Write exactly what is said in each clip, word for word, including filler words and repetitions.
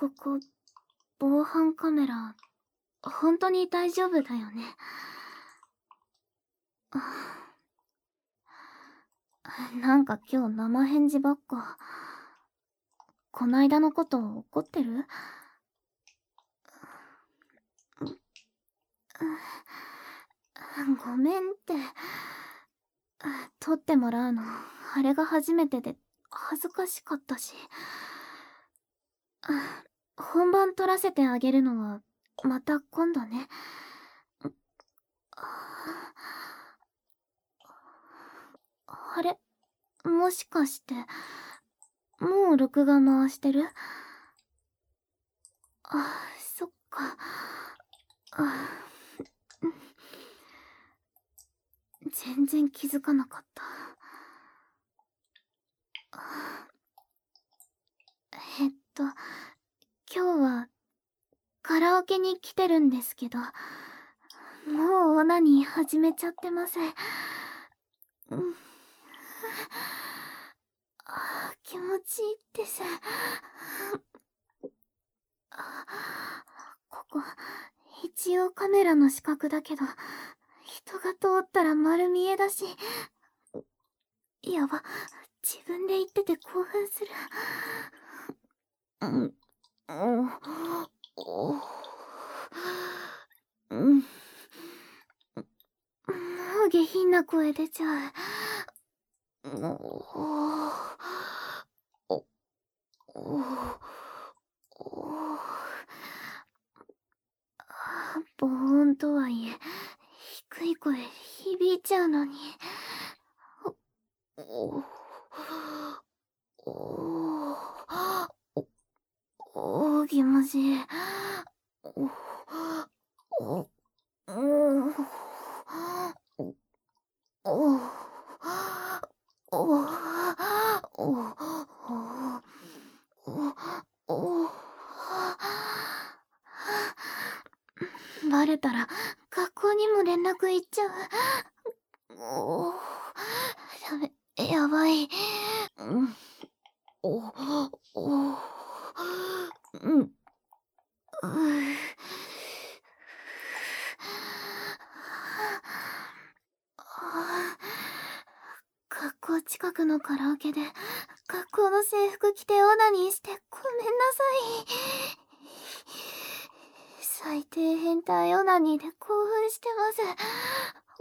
ここ、防犯カメラ、本当に大丈夫だよね。なんか今日生返事ばっか。こないだのこと怒ってる？ごめんって。撮ってもらうの、あれが初めてで恥ずかしかったし。本番撮らせてあげるのはまた今度ね。あれ、もしかしてもう録画回してる？あ、そっか。あ、全然気づかなかった。えっと今日はカラオケに来てるんですけど、もうオナニー始めちゃってます。うん、あ、気持ちいいです。ここ一応カメラの死角だけど、人が通ったら丸見えだし。やば、自分で言ってて興奮する。うん、うん、もう下品な声出ちゃう。防音とはいえ低い声響いちゃうのに。おぎまじい。バレたら学校にも連絡行っちゃう。おダメ、やばい。うん、おおうん、学校近くのカラオケで学校の制服着てオナニーしてごめんなさい。最低変態オナニーで興奮してます。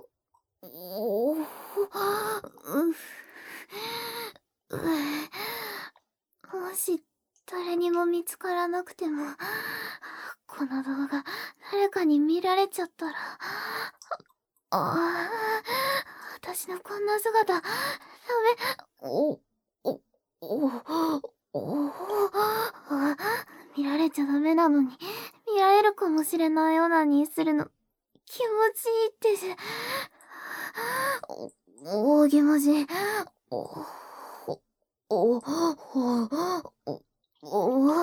おお、ううもし誰にも見つからなくても、この動画誰かに見られちゃったら、ああ、私のこんな姿ダメ。おおおお見られちゃダメなのに見られるかもしれないオナニーするの気持ちいいです。おおぎまじい。おおおおお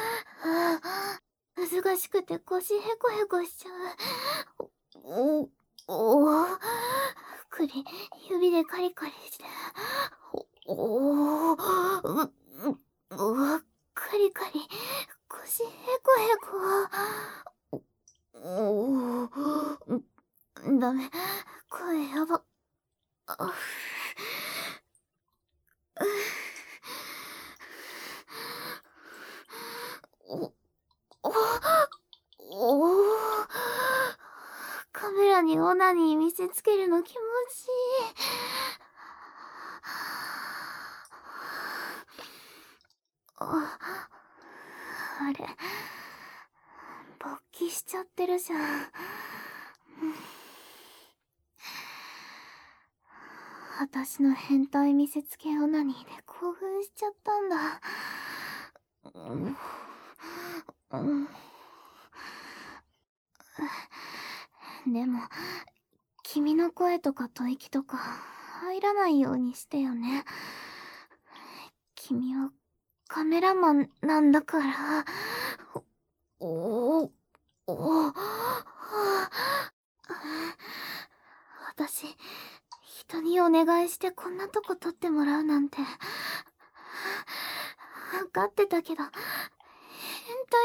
難しくて腰ヘコヘコしちゃう。おおくり指でカリカリして。おおううカリカリ腰ヘコヘコ。おおダメ、声やば。おおカメラにオナニー見せつけるの気持ちいい。ああれ、勃起しちゃってるじゃん。私の変態見せつけオナニーで興奮しちゃったんだ。うん、でも君の声とか吐息とか入らないようにしてよね。君はカメラマンなんだから。おおお私人にお願いしてこんなとこ撮ってもらうなんて分かってたけど変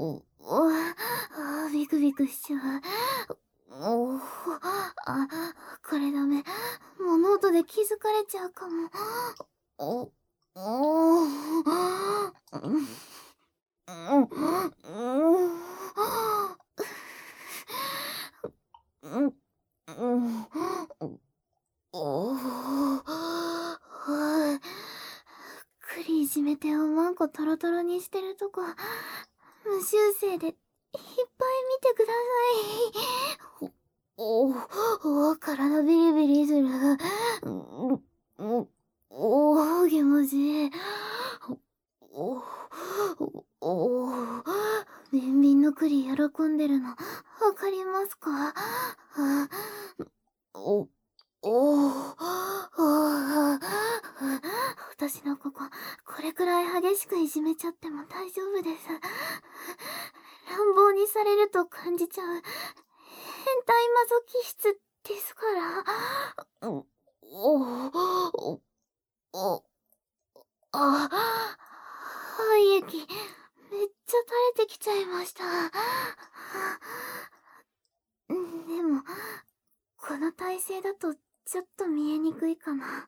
お、お、あ、ビクビクしちゃう。おお、あ、これダメ。物音で気づかれちゃうかも。お、おお、うん、うん、うん、うん、うん、おお、はい。栗いじめておまんこトロトロにしてるとこ、無修正でいっぱい見てください。おお、お、体ビリビリする。うん、お、お、気持ちいい。お、お、お、ビンビンの栗喜んでるの、わかりますか？あ、お、お、お、私のここ、これくらい激しくいじめちゃっても大丈夫です。乱暴にされると感じちゃう変態マゾ気質ですから。お、お、お、あ、廃液、めっちゃ垂れてきちゃいました。でも、この体勢だとちょっと見えにくいかな。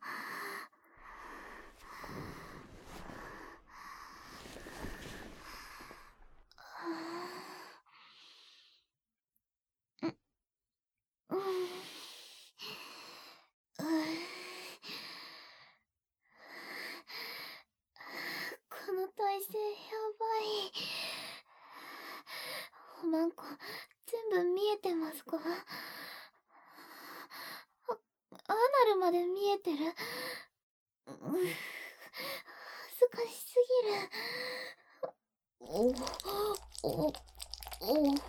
うん、この体勢やばい。おまんこ全部見えてますか？あ、アナルまで見えてる。うん、恥ずかしすぎる。お、お、お、お、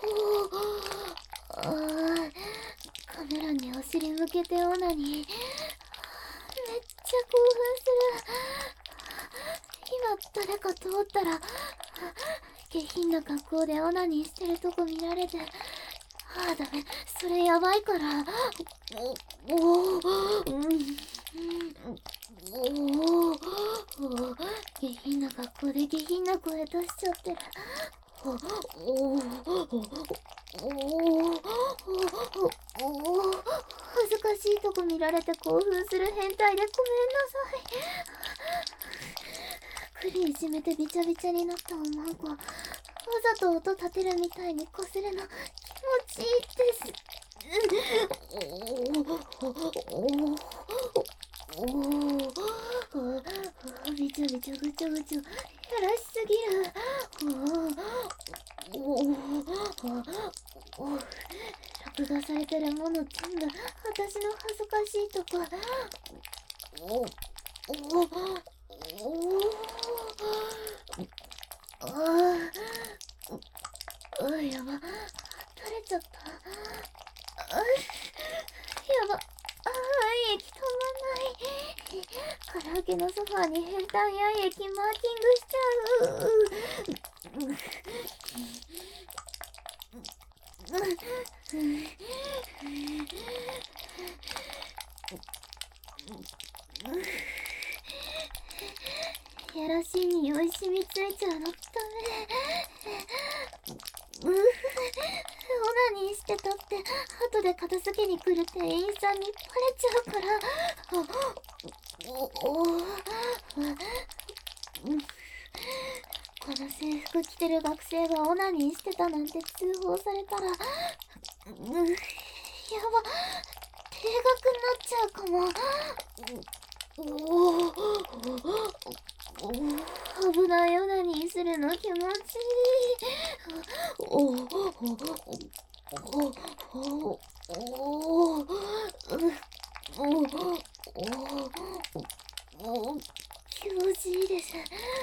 あー、カメラにお尻向けてオナニー。めっちゃ興奮する。今誰か通ったら下品な格好でオナニーしてるとこ見られて、ああダメ、それやばいから。おお、うん、おお、下品な格好で下品な声出しちゃってる。おお、おお、おお、恥ずかしいとこ見られて興奮する変態でごめんなさい。栗いじめてびちゃびちゃになったおまんこ、わざと音立てるみたいにこするの気持ちいいです。おお、おお、びちょびちょぐちょぐちょやらしすぎる。おお、おお、録画されてるもの全部私の恥ずかしいとこ。おお、おお、ああ、あ、やば、垂れちゃった。あ、やば、あー、液止まんない。唐揚げのソファーに変態や液マーキングしちゃう。やらしい匂い染みついちゃうのダメ。うふ、オナニーしてたって後で片付けに来る店員さんにバレちゃうから。おお、この制服着てる学生がオナニーしてたなんて通報されたら、う、やば、停学になっちゃうかも。おお、お、危ないオナニーするの気持ちいい。おお、おお、おお、おお、気持ちいいです。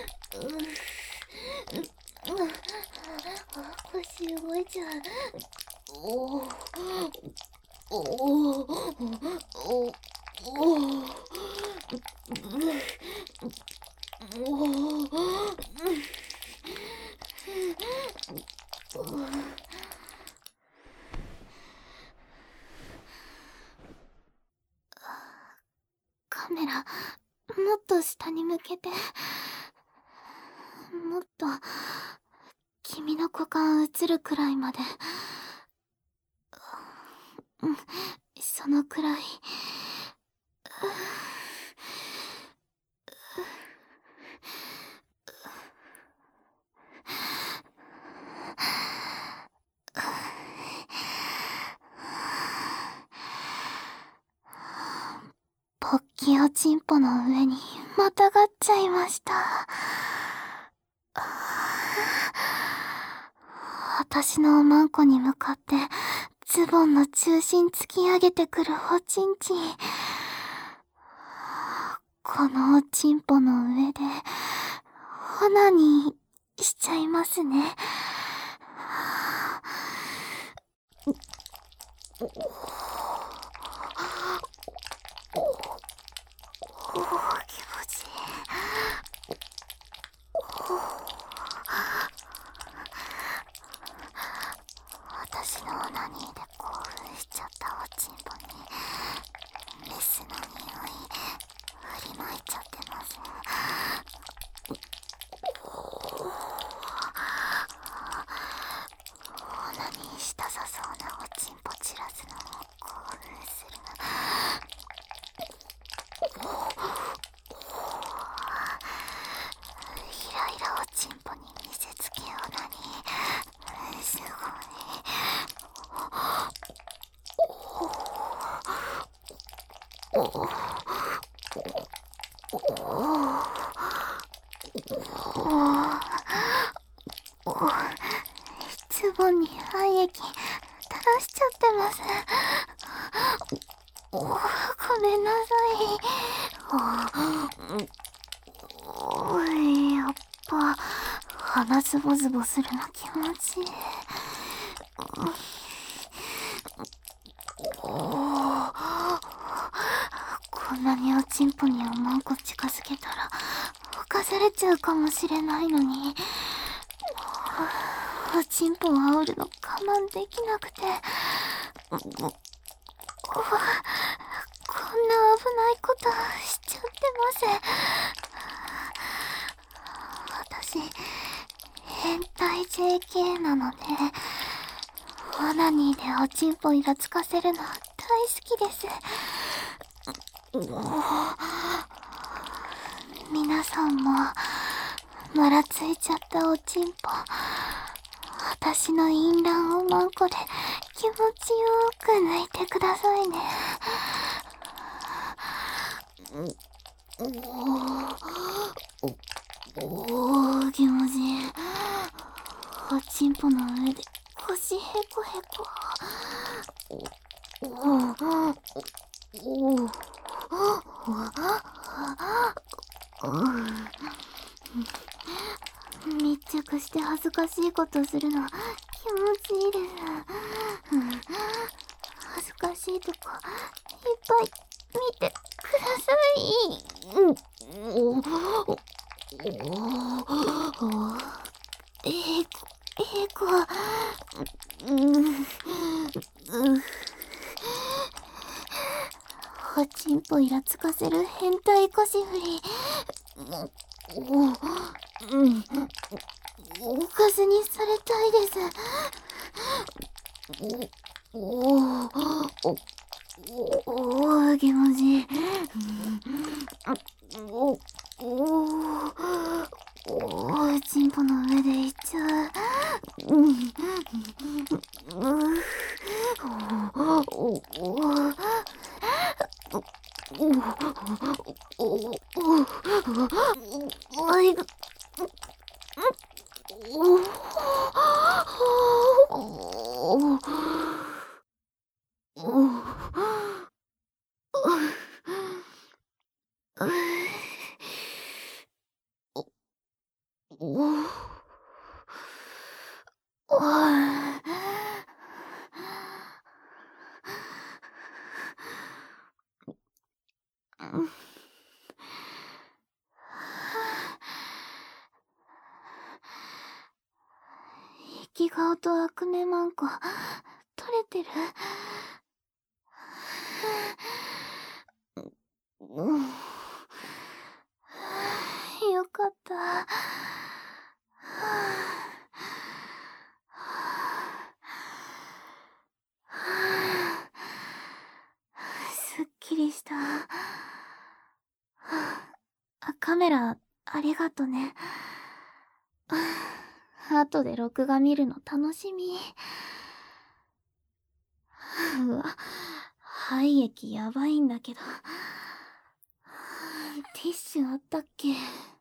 腰動いちゃう。おお、おお、おお、カメラもっと下に向けて、もっと君君の股間映るくらいまで。うん、そのくらい。ポッキおちんぽの上にまたがっちゃいました。私のおまんこに向かってズボンの中心突き上げてくるおちんちん。このおちんぽの上でオナニーしちゃいますね。おお、気持ちいい。私のオナニーで興奮しちゃったおちんぽにメスの匂い振りまいちゃってます。オナニーしたさそうなおちんぽ散らすのも興奮する。イライラおちんぽに見せつけオナニーすごい。おおおお、ズボンに廃液垂らしちゃってます。おお、ごめんなさい。おおい、やっぱ鼻ズボズボするの気持ちいい。おお、こんなにおちんぽにおまんこ近づけたら犯されちゃうかもしれないのに、おちんぽを煽るの我慢できなくて、こんな危ないことしちゃってます。私変態 ジェーケー なのでオナニーでおちんぽイラつかせるの大好きです。皆さんもまらついちゃったおちんぽ、私の淫乱をまんこで気持ちよく抜いてくださいね。おおおお、気持ちいい。おちんぽの上で腰へこへこ。おおおお密着して恥ずかしいことするの気持ちいいです。恥ずかしいとこいっぱい見てください。おおお、えーえーこ、おちんぽイラつかせる変態腰振り。おお、うん、おかずにされたいです。おおおおお、気持ちいい。おおおお、ちんぽの上でいっちゃう。うんおおおおい、生き顔とアクネマンコ取れてる。うん、よかった。 カメラ、ありがとね。後で録画見るの楽しみ。うわ、肺液やばいんだけど。ティッシュあったっけ？